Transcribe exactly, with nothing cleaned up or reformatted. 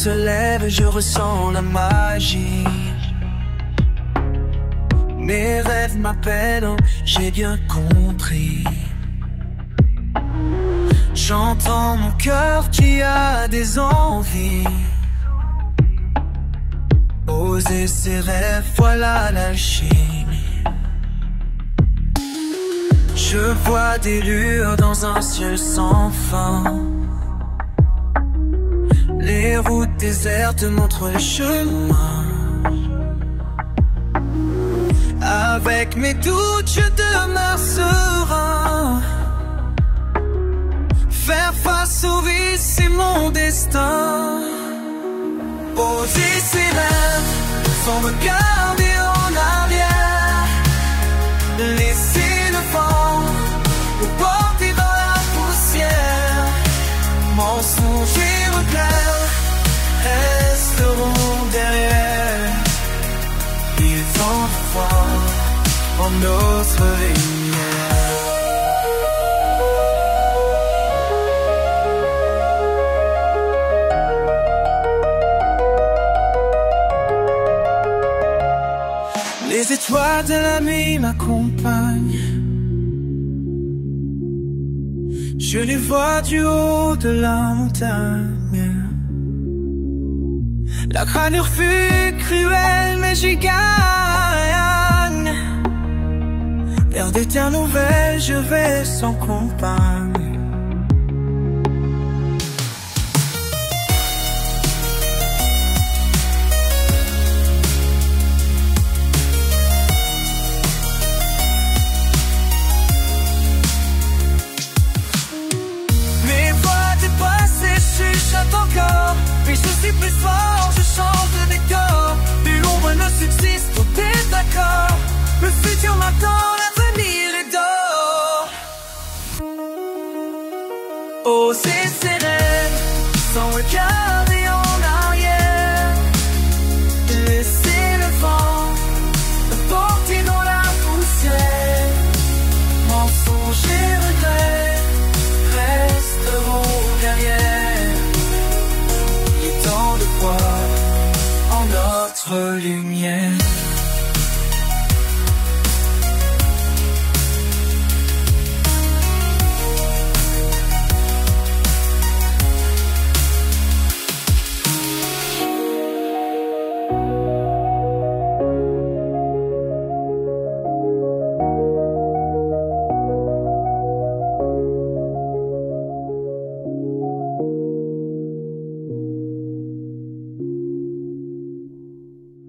se lève, je ressens la magie. Mes rêves m'appellent, j'ai bien compris. J'entends mon cœur qui a des envies. Oser ses rêves, voilà l'alchimie. Je vois des lueurs dans un ciel sans fin. Les routes désertes montrent le chemin. Avec mes doutes, je demeure serein. Faire face aux risques, c'est mon destin. Oser ses rêves, sans regarder en arrière. Laisser le vent nous porter dans la poussière. Mensonges et regrets resteront derrière. Il est temps de voir en notre lumière. Les étoiles de la nuit m'accompagnent. Je les vois du haut de la montagne. La crânure fut cruelle, mais j'y gagne. Vers des terres nouvelles, je vais sans compagne. Encore, mais je suis plus fort, je change de décor. Plus l'ombre ne subsiste, tout est d'accord. Le futur m'attend, l'avenir est d'or. Oser ses rêves, sans regard